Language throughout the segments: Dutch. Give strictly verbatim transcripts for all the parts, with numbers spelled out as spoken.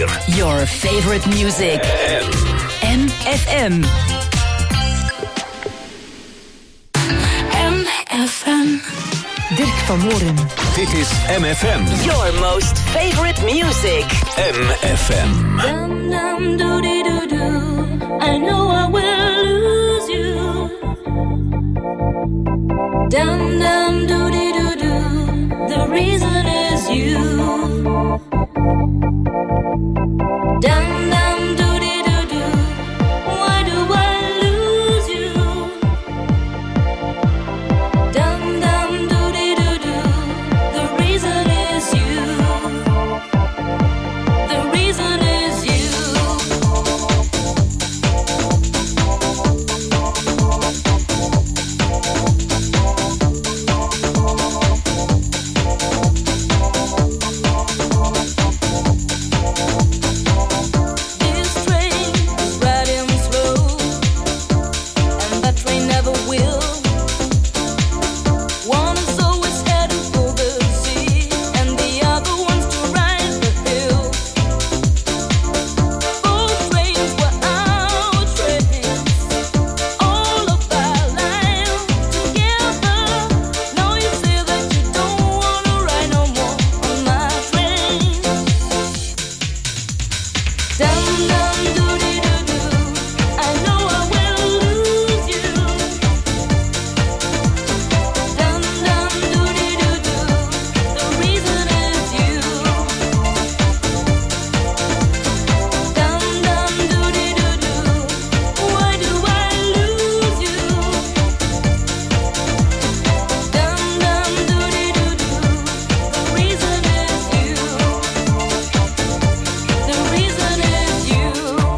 vier. Your favorite music. M F M. M F M. Dirk van Hoorn. Dit is M F M. Your most favorite music. M F M. Dum dum doody doo doo. I know I will lose you. Dum dum doody doo doo. The reason is you. Dum dum doody doo doo. Why do I lose you? Dum dum doody doo doo. The reason is you. The reason is you. This train is riding slow, and that train never will. One is always heading for the sea, and the other wants to ride the hill. Both trains were our trains, all of our lives together. Now you say that you don't wanna ride no more on my train. Dum dum doody doo doo. I know I will lose you. Dum dum doody doo doo. The reason is you. Dum dum doody doo doo. Why do I lose you? Dum dum doody doo doo. The reason is you. The reason is you.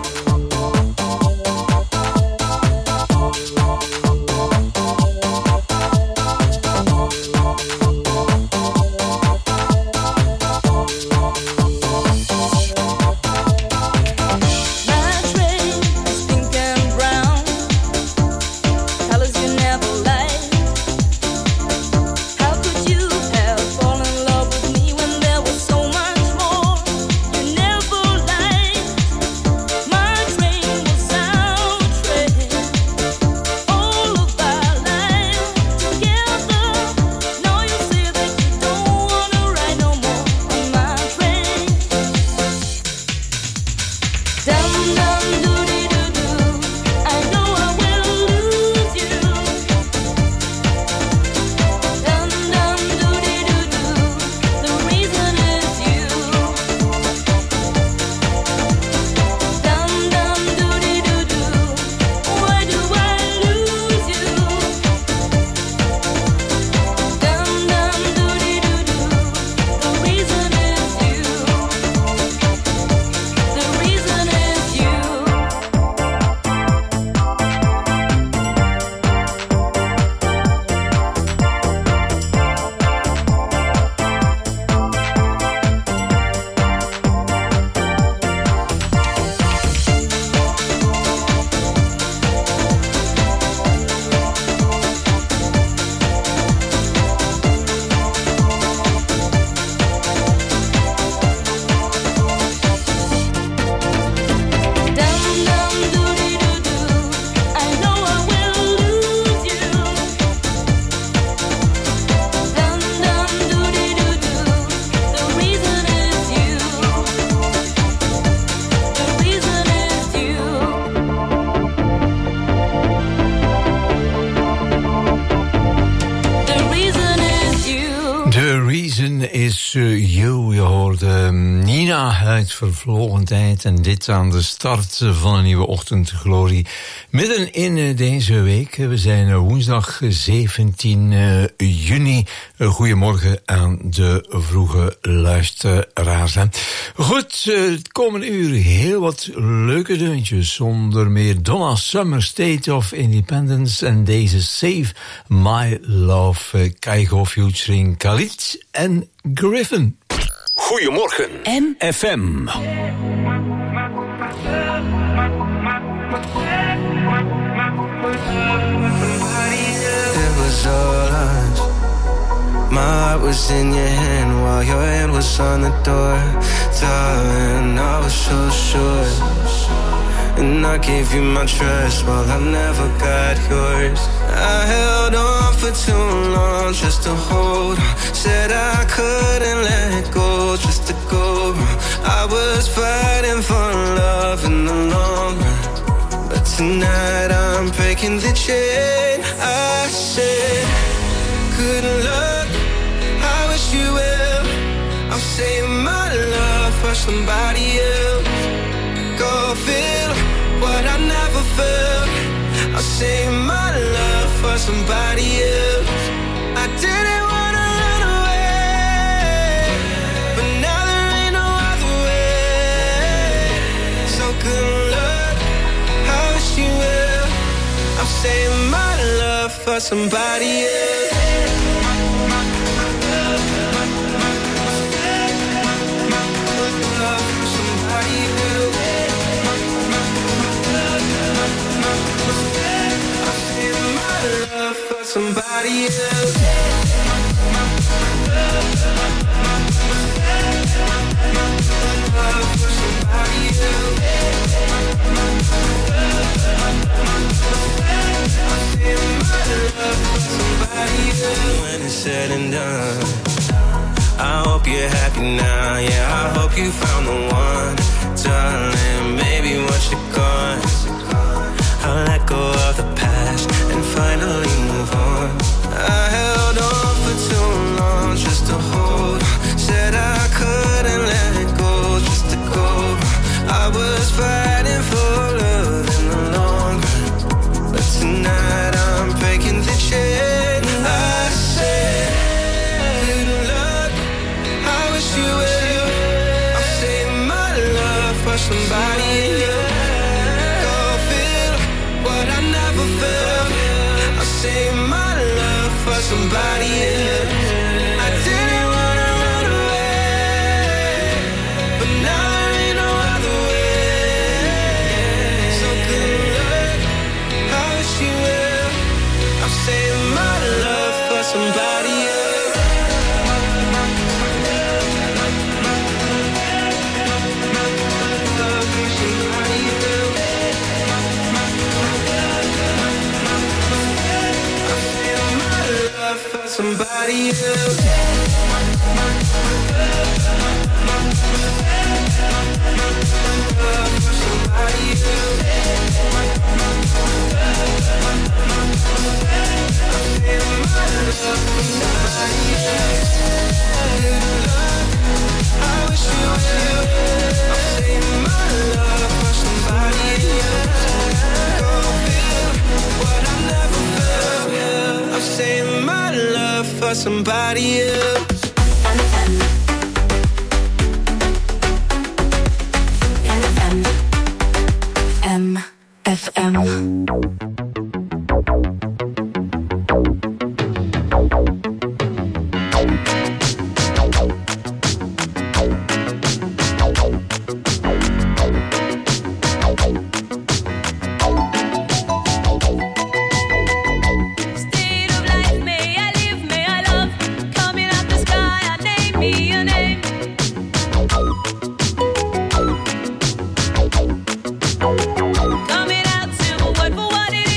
My train is pink and brown, colors you never liked. How could you have fallen in love with me when there was so much more you never liked? My train was our train, all of our lives together. Now you say that you don't wanna ride no more on my train. Dum dum doody doo doo. I know I will lose you. Dum dum doody doo doo. The reason is you. Dum dum doody doo doo. Why do I lose you? Dum dum doody doo doo. The reason is you. The reason is you. Dum dum doody doo doo. I know I will lose you. Dum dum doody doo doo. The reason is you. The reason is you. The reason is you. The Reason is uh, You. Je hoorde Nina uit Vervlogen Tijd. En dit aan de start van een nieuwe ochtendglorie. Midden in uh, deze week. We zijn uh, woensdag zeventien juni. Uh, goedemorgen aan de vroege luisteraars. Hè. Goed, uh, het komende uur heel wat leuke deuntjes. Onder meer Donna Summer, State of Independence. En deze Save My Love. Uh, Keigo featuring Khalid en Griffin. Goedemorgen. M F M. It was all us. My heart was in your hand while your hand was on the door. Darling, I was so sure, and I gave you my trust while I never got yours. I held on for too long just to hold on. Said I couldn't let go just to go wrong. I was fighting for love in the long run, but tonight I'm breaking the chain. I said, good luck, I wish you well. I'm saving my love for somebody else. Go feel what I never felt. I'll save my love for somebody else. I didn't wanna run away, but now there ain't no other way. So good luck, I wish you well. I'm saving my love for somebody else. Somebody else. When it's said and done, I hope you're happy now. Yeah, I hope you found the one, darling. Maybe once you're gone, I'll let go of the past and finally move on. I held on for too long just to hold on. Said I couldn't let go just to go wrong. I was fighting for love in the long run, but tonight I'm breaking the chain. I said, good luck, I wish you well. I'm saving my love for somebody else. Save my love for somebody else. I didn't wanna run away, but now there ain't no other way. So good luck, I wish you well. I'm saving my love for somebody else. Somebody else. For somebody else. M F M. Coming out silver, word for what it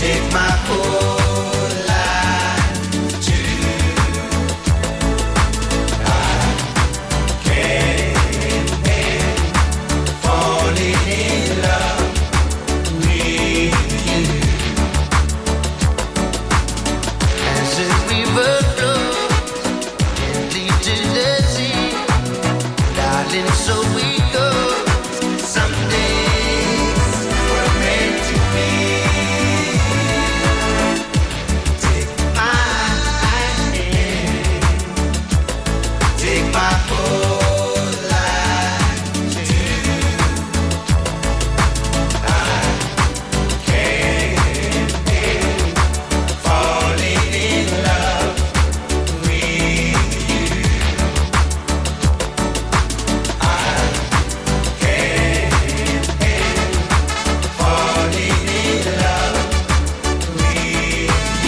take my whole life too. I can't help falling in love with you. As the river flows and leads to the sea, darling, so we go. Some days we're meant to be. Take my hand, take my whole life too. I can't help falling in love with you. I can't help falling in love with you.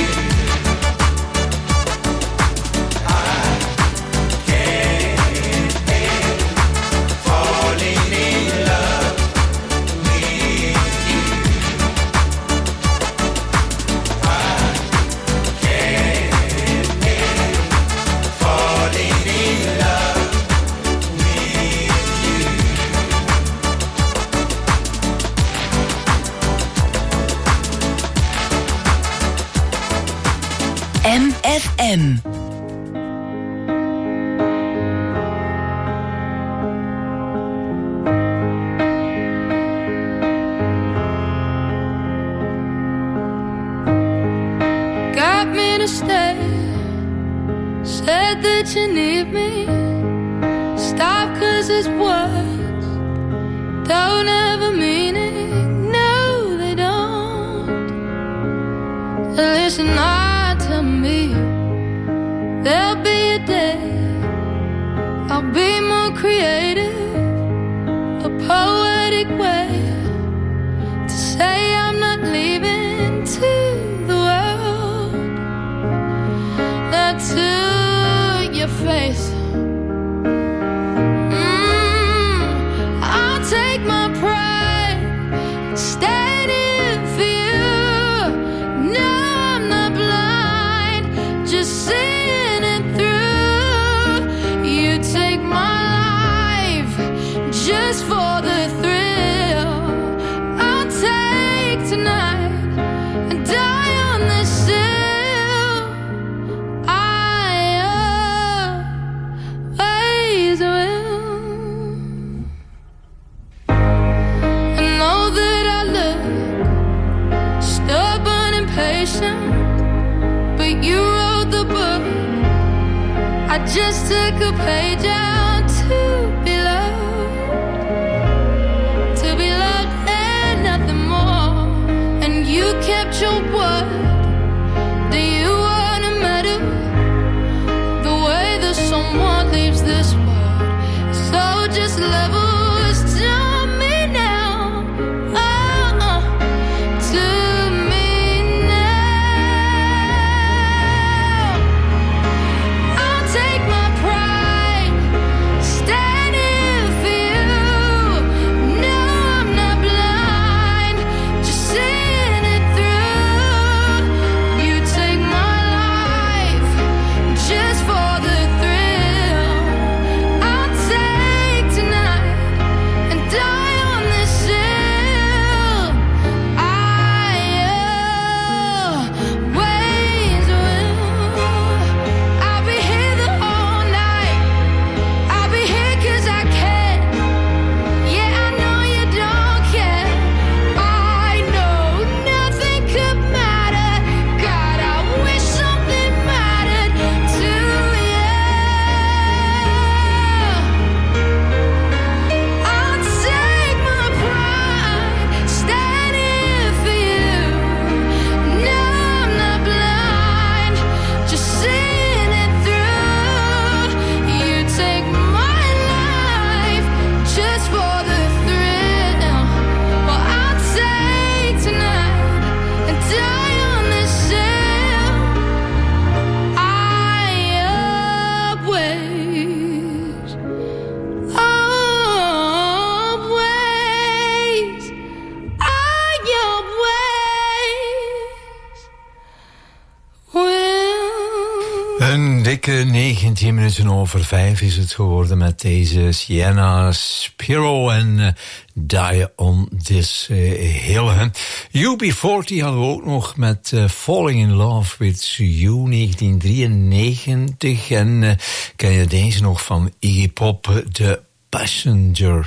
I can't help falling in love with you. I can't help falling in love M F M. Got me to stay. Said that you need me. Stop, 'cause it's words don't ever mean it. No, they don't. Listen, I tell me there'll be a day I'll be more creative, a poetic way to say I'm not leaving to the world, not to your face. Mm, I'll take my pride, stand in for you. No, I'm not blind, just seeing it through. You take my life just for the thrill. I'll take tonight and die on this hill. I always will. I know that I look stubborn and patient, but you wrote the book. I just took a page out to be loved, to be loved and nothing more. And you kept your word. Do you wanna matter the way that someone leaves this world? So just level to me now. Oh, uh, to me now. I'll take my pride, stand in for you. No, I'm not blind, just seeing it through. Een dikke negentien minuten over vijf is het geworden met deze Sienna Spiro en uh, Die on This uh, Hill. U B forty hadden we ook nog met uh, Falling in Love with You negentien drieënnegentig. En uh, ken je deze nog van Iggy Pop, The Passenger.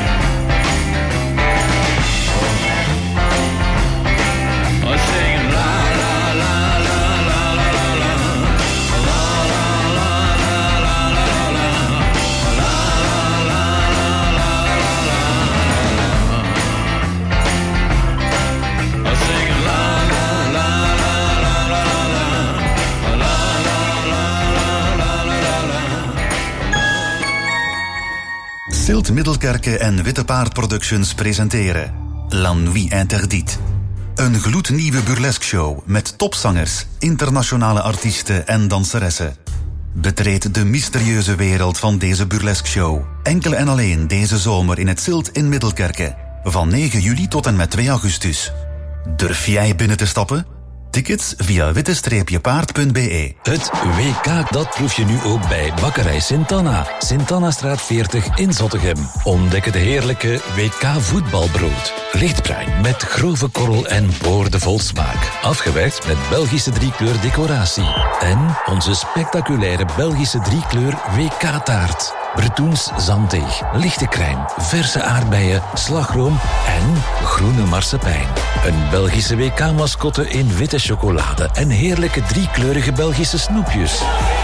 Singing loud. Zilt Middelkerke en Witte Paard Productions presenteren La Nuit Interdite. Een gloednieuwe burlesque show met topzangers, internationale artiesten en danseressen. Betreed de mysterieuze wereld van deze burlesque show. Enkel en alleen deze zomer in het Zilt in Middelkerke. Van negen juli tot en met twee augustus. Durf jij binnen te stappen? Tickets via witte paard punt b e. Het W K, dat proef je nu ook bij Bakkerij Sint-Anna. Sint-Anna-straat veertig in Zottegem. Ontdek het heerlijke W K voetbalbrood. Lichtbruin met grove korrel en boordevol smaak. Afgewerkt met Belgische driekleur decoratie. En onze spectaculaire Belgische driekleur W K-taart. Bretoens zanddeeg, lichte crème, verse aardbeien, slagroom en groene marsepein. Een Belgische W K-mascotte in witte chocolade en heerlijke driekleurige Belgische snoepjes.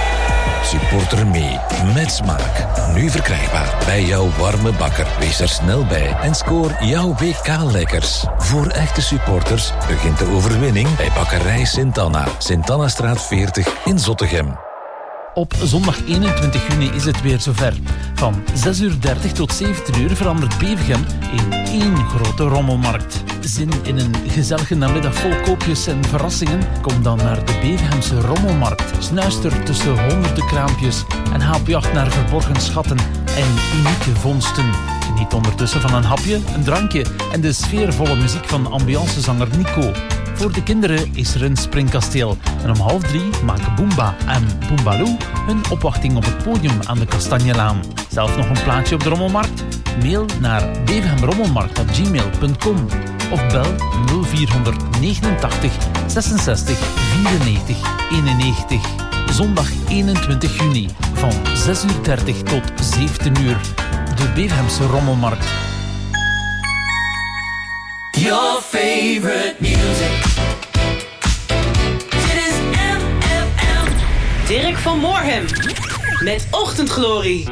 Supporter mee, met smaak. Nu verkrijgbaar bij jouw warme bakker. Wees er snel bij en scoor jouw W K-lekkers. Voor echte supporters begint de overwinning bij Bakkerij Sint-Anna. Sint-Anna-straat veertig in Zottegem. Op zondag eenentwintig juni is het weer zover. Van zes uur dertig tot zeventien uur verandert Bevergem in één grote rommelmarkt. Zin in een gezellige namiddag vol koopjes en verrassingen? Kom dan naar de Bevergemse rommelmarkt. Snuister tussen honderden kraampjes en haal op jacht naar verborgen schatten en unieke vondsten. Geniet ondertussen van een hapje, een drankje en de sfeervolle muziek van ambiancezanger Nico. Voor de kinderen is er een springkasteel. En om half drie maken Boomba en Boombaloo hun opwachting op het podium aan de Kastanjelaan. Zelf nog een plaatje op de rommelmarkt? Mail naar bevergemrommelmarkt at gmail punt com of bel nul vier negenentachtig zesenzestig vierennegentig eenennegentig. Zondag eenentwintig juni van zes uur dertig tot zeventien uur. De Bevergemse Rommelmarkt. Your favorite music. Dit is M F M. Dirk van Moorhem met Ochtendglorie.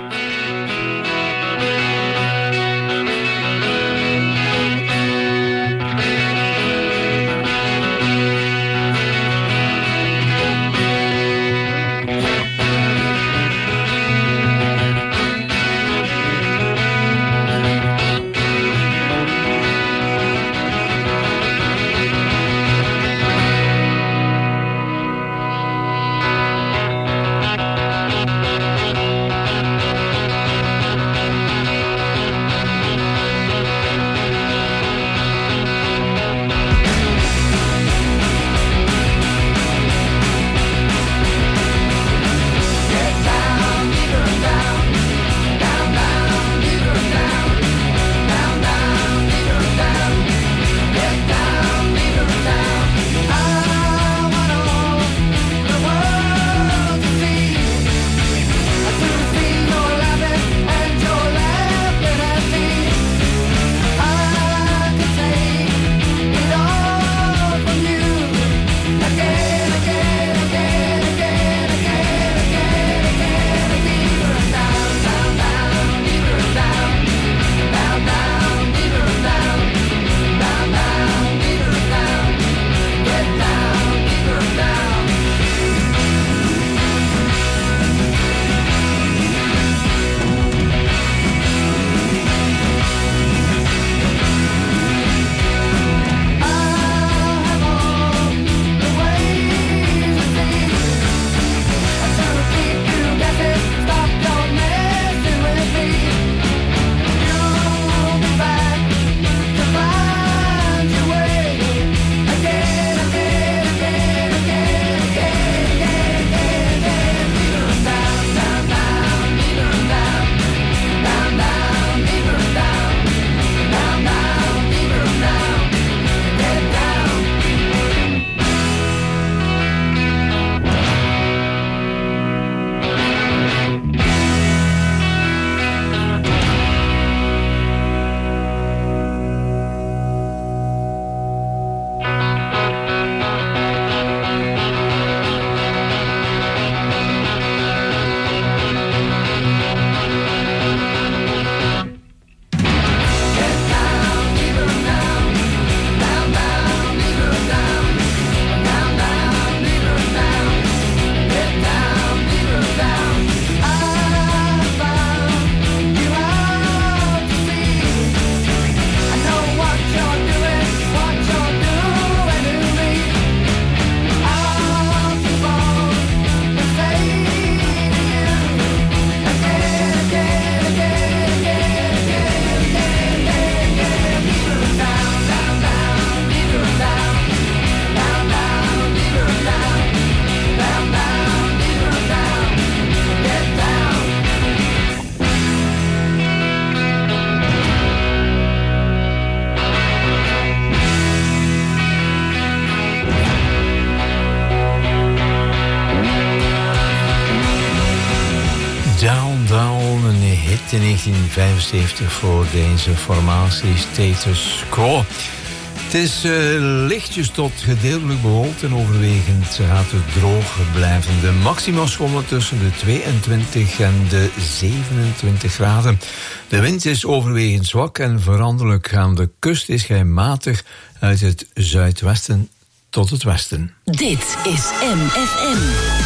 in negentien vijfenzeventig voor deze formatie Status Quo. Het is uh, lichtjes tot gedeeltelijk bewolkt en overwegend gaat het droog blijven. De maxima schommelen tussen de tweeëntwintig en de zevenentwintig graden. De wind is overwegend zwak en veranderlijk aan de kust is hij matig uit het zuidwesten tot het westen. Dit is M F M.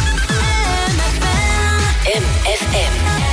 M F M.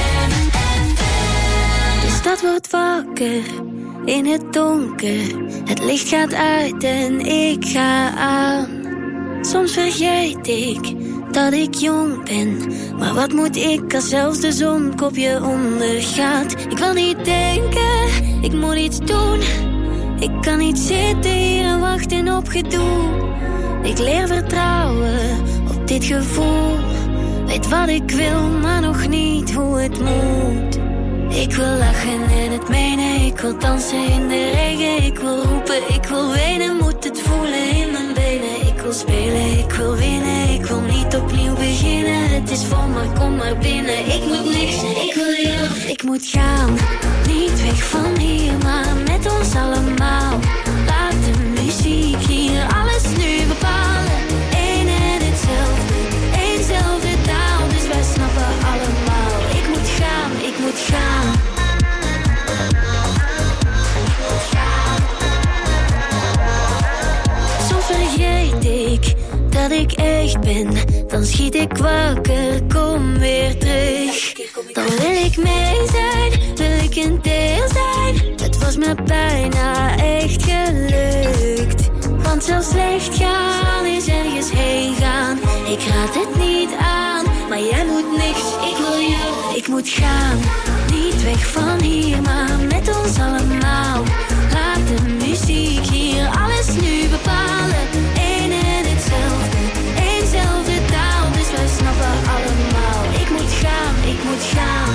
De stad wordt wakker in het donker. Het licht gaat uit en ik ga aan. Soms vergeet ik dat ik jong ben. Maar wat moet ik als zelfs de zon kopje ondergaat? Ik wil niet denken, ik moet iets doen. Ik kan niet zitten hier en wachten op gedoe. Ik leer vertrouwen op dit gevoel. Weet wat ik wil, maar nog niet hoe het moet. Ik wil lachen en het menen. Ik wil dansen in de regen. Ik wil roepen, ik wil wenen. Moet het voelen in mijn benen. Ik wil spelen, ik wil winnen. Ik wil niet opnieuw beginnen. Het is vol, maar kom maar binnen. Ik moet niks, ik wil jou. Ik moet gaan, niet weg van hier, maar met ons allemaal. Laat de muziek hier alles nu bepalen. Eén en hetzelfde, éénzelfde taal. Dus wij snappen allemaal. Ik moet gaan, ik moet gaan. Soms vergeet ik dat ik echt ben. Dan schiet ik wakker, kom weer terug. Dan wil ik mee zijn, wil ik een deel zijn. Het was me bijna echt gelukt. Want zelfs slecht gaan is ergens heen gaan. Ik raad het niet aan, maar jij moet niks. Ik wil jou, ik moet gaan. Niet weg van hier, maar met ons allemaal. Laat de muziek hier alles nu bepalen. Eén en hetzelfde, éénzelfde taal. Dus wij snappen allemaal. Ik moet gaan, ik moet gaan.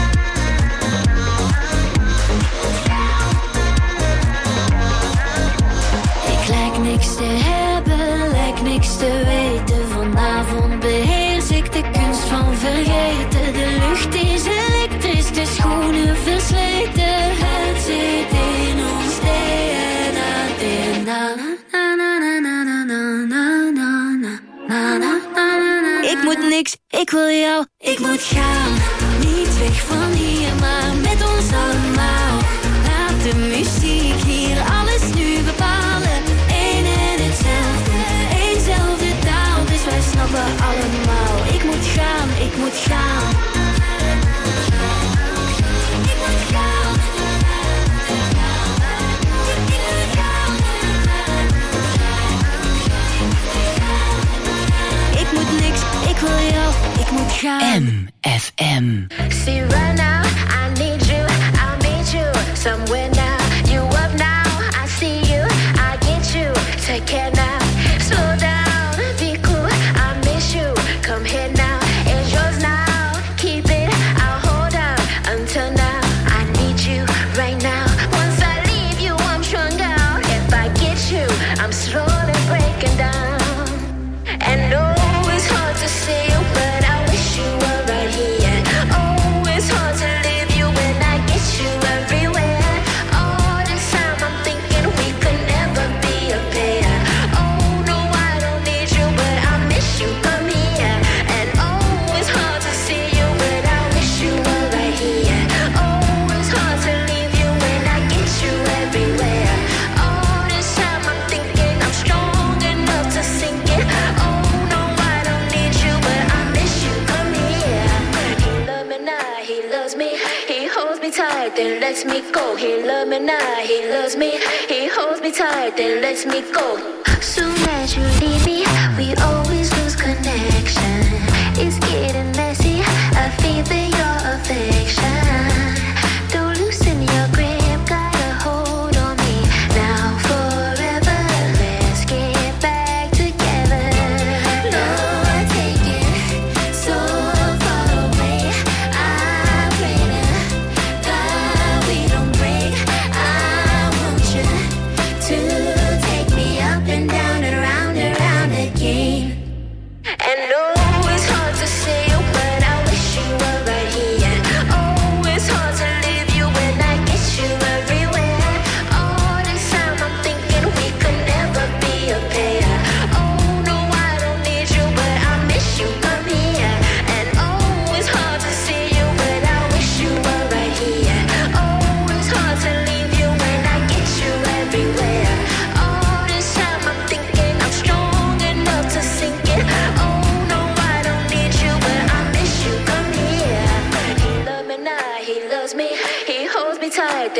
Ik lijk niks te hebben, lijk niks te weten. Vanavond beheers ik de kunst van vergeten. De lucht is elektrisch, de schoenen versleten. Het zit in ons D N A, D N A. Na, na, na, na, na, na, na, na, na, na, na, na. Ik moet niks, ik wil jou, ik moet gaan. Niet weg van hier, maar met ons allemaal. Laat de muziek hier alles nu bepalen. Eén en hetzelfde, éénzelfde taal. Dus wij snappen allemaal. Ik moet gaan, ik moet gaan. Ik moet gaan. Ik moet niks, ik wil jou, ik moet gaan. M F M. See right now, I need you, I meet you somewhere now. You up now, I see you, I get you. Take care now, slow down, be cool, I miss you. Come here now, it's yours now. Keep it, I'll hold on until now. I need you right now. Once I leave you, I'm stronger. If I get you, I'm slowly breaking down. And oh, it's hard to see you, but I wish you were right here. Oh, it's hard to leave you when I get you everywhere. All this time I'm thinking we could never be a pair. Oh no, I don't need you, but I miss you. Come here. And oh, it's hard to see you, but I wish you were right here. Oh, it's hard to leave you when I get you everywhere. All this time I'm thinking I'm strong enough to sink it. Oh no, I don't need you, but I miss you. Come here. He loves me now, he loves me. He holds me tight, then lets me go. He loves me now, he loves me. He holds me tight, then lets me go. Soon as you leave me, we always lose connection. It's getting messy, I feel that your affection. Don't loosen your grip, got a hold on me. Now forever, let's get back together. No, I take it so far away. I pray to God we don't break. I want you to take me up and down and round and round and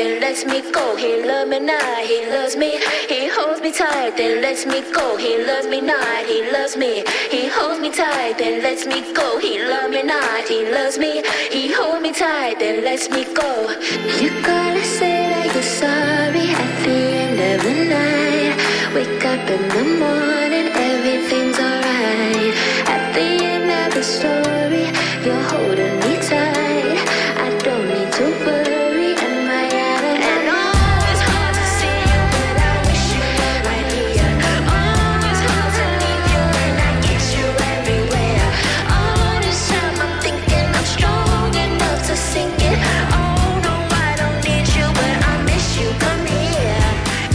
then lets me go. He loves me not, he loves me. He holds me tight, then lets me go. He loves me not, he loves me. He holds me tight, then lets me go. He loves me not, he loves me. He holds me tight, then lets me go. You gotta say that you're sorry at the end of the night. Wake up in the morning, everything's alright. At the end of the story, you're holding me tight. I don't need to worry, am I out of line? Oh, it's hard to see you, but I wish you were right here. Oh, it's hard to leave you, and I get you everywhere. All this time I'm thinking I'm strong enough to sink it. Oh no, I don't need you, but I miss you. Come here.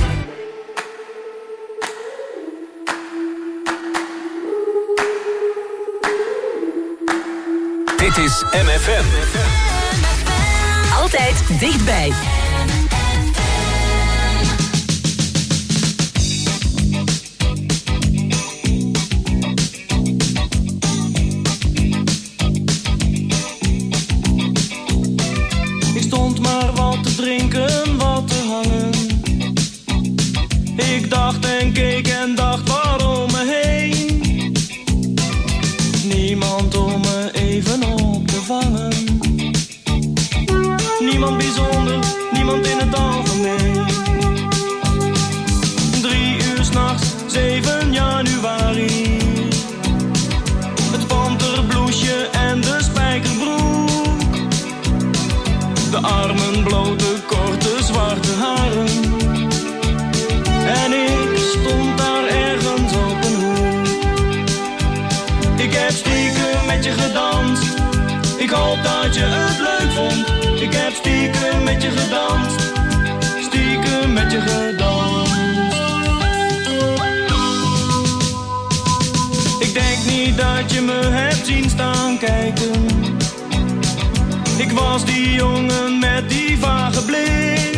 Dit is M F M. Altijd dichtbij. Ik stond maar wat te drinken, wat te hangen. Ik dacht en keek en dacht waarom me heen. Niemand om me even op te vangen. Niemand bijzonder, niemand in het algemeen. Drie uur 's nachts, zeven januari. Het panterbloesje en de spijkerbroek. De armen blote, korte, zwarte haren. En ik stond daar ergens op een hoek. Ik heb stiekem met je gedanst. Ik hoop dat je het leuk vond. Ik heb stiekem met je gedanst. Stiekem met je gedanst. Ik denk niet dat je me hebt zien staan kijken. Ik was die jongen met die vage blik.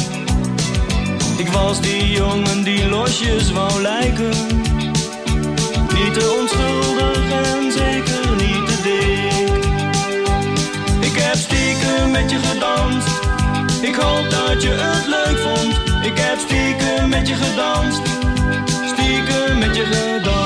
Ik was die jongen die losjes wou lijken. Niet te onschuldig en zeker niet te dik. Ik heb stiekem met je gedanst. Ik hoop dat je het leuk vond. Ik heb stiekem met je gedanst. Stiekem met je gedanst.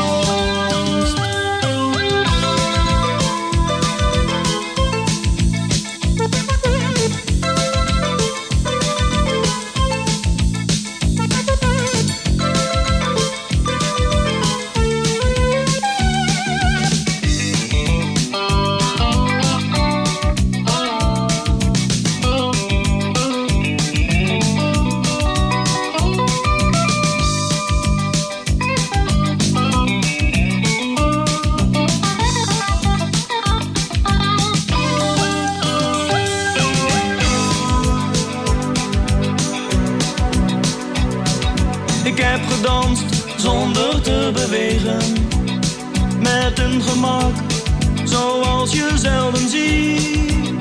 Zonder te bewegen, met een gemak zoals je zelden ziet.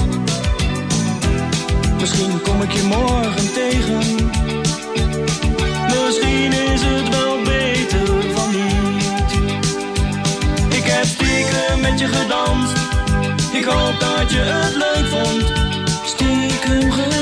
Misschien kom ik je morgen tegen. Misschien is het wel beter van niet. Ik heb stiekem met je gedanst. Ik hoop dat je het leuk vond. Stiekem gedanst.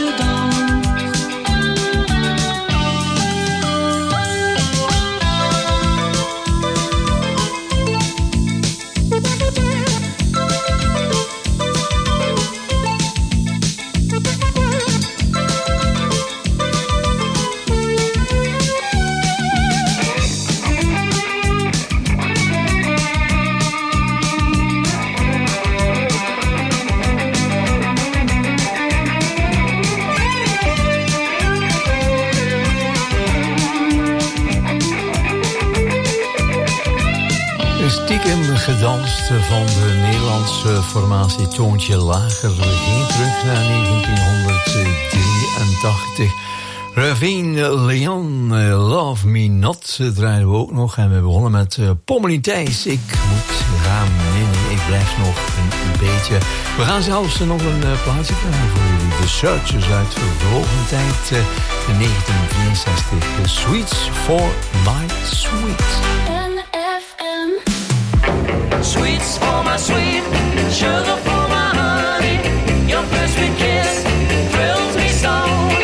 Gedanst van de Nederlandse formatie Toontje Lager. We gaan terug naar negentienhonderddrieëntachtig. Ravine Leon, Love Me Not draaien we ook nog. En we begonnen met uh, Pommelie Thijs. Ik moet gaan, nee, nee, ik blijf nog een, een beetje. We gaan zelfs nog een uh, plaatsje krijgen voor jullie. De Searchers uit vervlogen tijd, uh, in negentien drieënzestig. The Sweets for My Sweet. Sweets for my sweet, sugar for my honey. Your first sweet kiss thrills me so.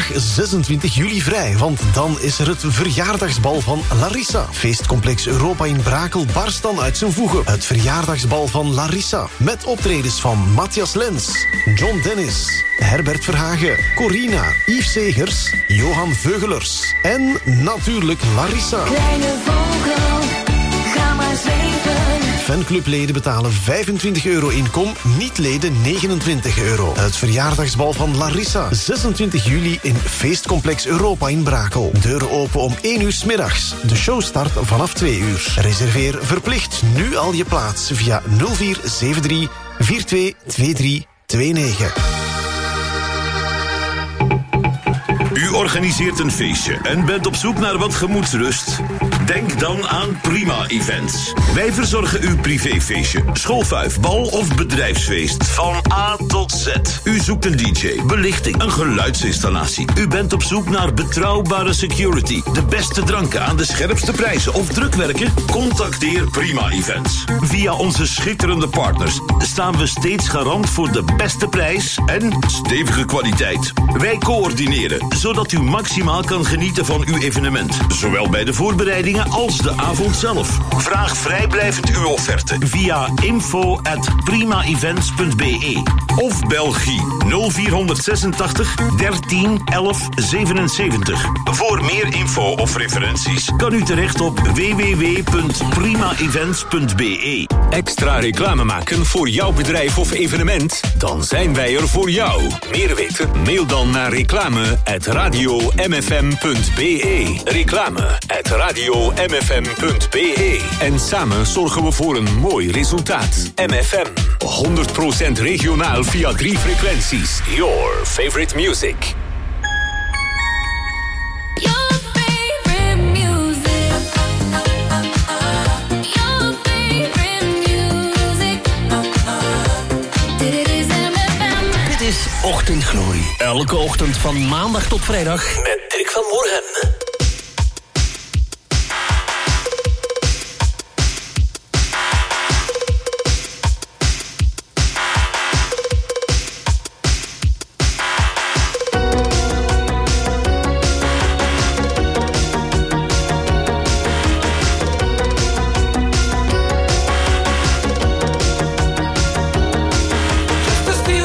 zondag zesentwintig juli vrij, want dan is er het verjaardagsbal van Larissa. Feestcomplex Europa in Brakel barst dan uit zijn voegen. Het verjaardagsbal van Larissa, met optredens van Matthias Lens, John Dennis, Herbert Verhagen, Corina, Yves Segers, Johan Veugelers en natuurlijk Larissa. Kleine vogel, ga maar zweven. Fanclubleden betalen vijfentwintig euro inkom, niet-leden negenentwintig euro. Het verjaardagsbal van Larissa, zesentwintig juli in Feestcomplex Europa in Brakel. Deuren open om één uur 's middags. De show start vanaf twee uur. Reserveer verplicht nu al je plaats via nul vier zeven drie vier twee twee drie twee negen. U organiseert een feestje en bent op zoek naar wat gemoedsrust? Denk dan aan Prima Events. Wij verzorgen uw privéfeestje, schoolfuif, bal of bedrijfsfeest. Van A tot Z. U zoekt een D J, belichting, een geluidsinstallatie. U bent op zoek naar betrouwbare security, de beste dranken aan de scherpste prijzen of drukwerken? Contacteer Prima Events. Via onze schitterende partners staan we steeds garant voor de beste prijs en stevige kwaliteit. Wij coördineren, zodat u maximaal kan genieten van uw evenement. Zowel bij de voorbereidingen als de avond zelf. Vraag vrijblijvend uw offerte via info at primaevents punt b e of Belgie nul vier zesentachtig dertien elf zevenenzeventig. Voor meer info of referenties kan u terecht op w w w punt primaevents punt b e. Extra reclame maken voor jouw bedrijf of evenement? Dan zijn wij er voor jou. Meer weten? Mail dan naar reclame at radio m f m punt b e. Reclame at radio m f m punt b e. En samen zorgen we voor een mooi resultaat. M F M, honderd procent regionaal via drie frequenties. Your favorite music. Ochtendglorie. Elke ochtend van maandag tot vrijdag met Dirk van Morgen.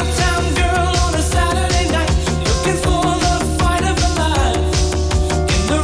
In the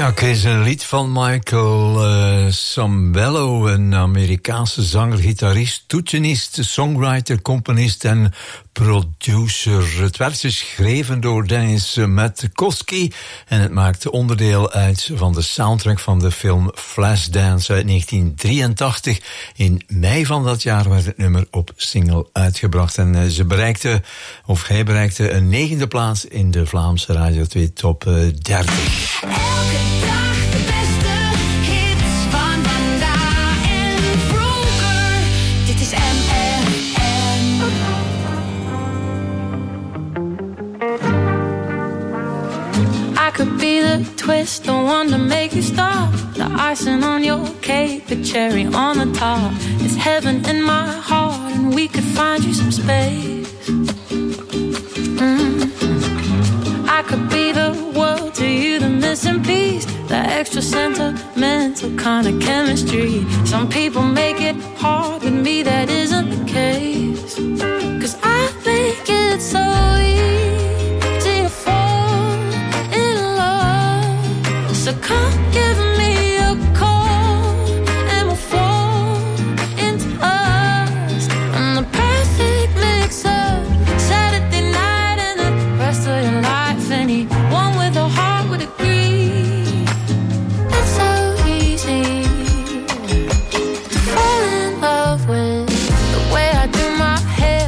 Ja, Chris, een lied van Michael uh, Sambello, een Amerikaanse zanger, gitarist, toetsenist, songwriter, componist en producer. Het werd geschreven door Dennis Matkowski en het maakte onderdeel uit van de soundtrack van de film Flashdance uit negentien drieëntachtig. In mei van dat jaar werd het nummer op single uitgebracht en uh, ze bereikte, of hij bereikte, een negende plaats in de Vlaamse Radio twee Top uh, dertig. I could be the twist, the one to make you stop. The icing on your cake, the cherry on the top. It's heaven in my heart, and we could find you some space. Mm-hmm. I could be the world to you, the missing piece, the extra sentimental kind of chemistry. Some people make it hard, with me that isn't the case. 'Cause I make it so easy to fall in love. So come give me a call and we'll fall into us. And the perfect mix of Saturday night and the rest of your life. Anyone with a heart would agree. It's so easy to fall in love with the way I do my hair,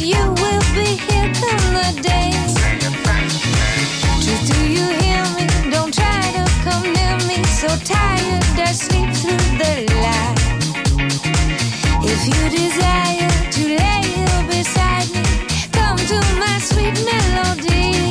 you will be here come the day. Just do you hear me? Don't try to come near me. So tired I sleep through the light. If you desire to lay here beside me, come to my sweet melody.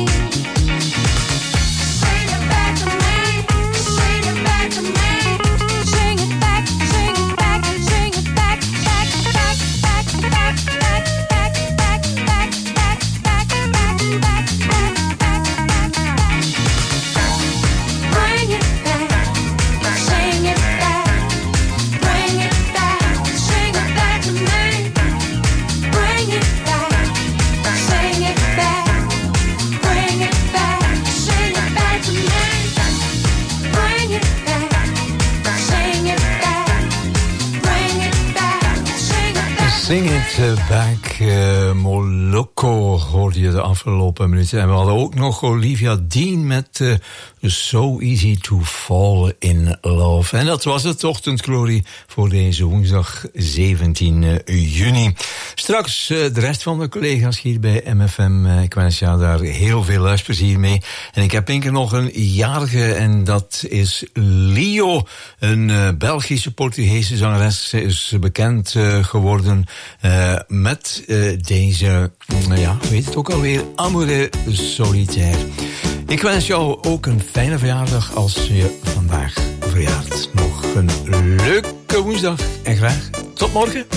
Sing it back to me, sing it back to me. Sing it back, sing it back, sing it back, back, back, back, back, back, back, back, back, back, back, back, back, back, back. Bring it back, sing it back, bring it back, sing it back to me. Bring it back, sing it back, bring it back, sing it back to me. Bring it back, sing it back, bring it back, sing it back. Sing It Back, uh, Moloko hoorde je de afgelopen minuten. En we hadden ook nog Olivia Dean met uh, So Easy to Fall in Love. En dat was het ochtendglorie voor deze woensdag zeventien juni. Straks uh, de rest van de collega's hier bij M F M. Uh, ik wens jou daar heel veel luisterplezier mee. En ik heb één keer nog een jarige en dat is Lio. Een uh, Belgische Portugese zangeres. Ze is bekend uh, geworden uh, met uh, deze, uh, ja, weet het ook alweer, Amoureux Solitaire. Ik wens jou ook een fijne verjaardag als je vandaag verjaart. Nog een leuke woensdag en graag tot morgen.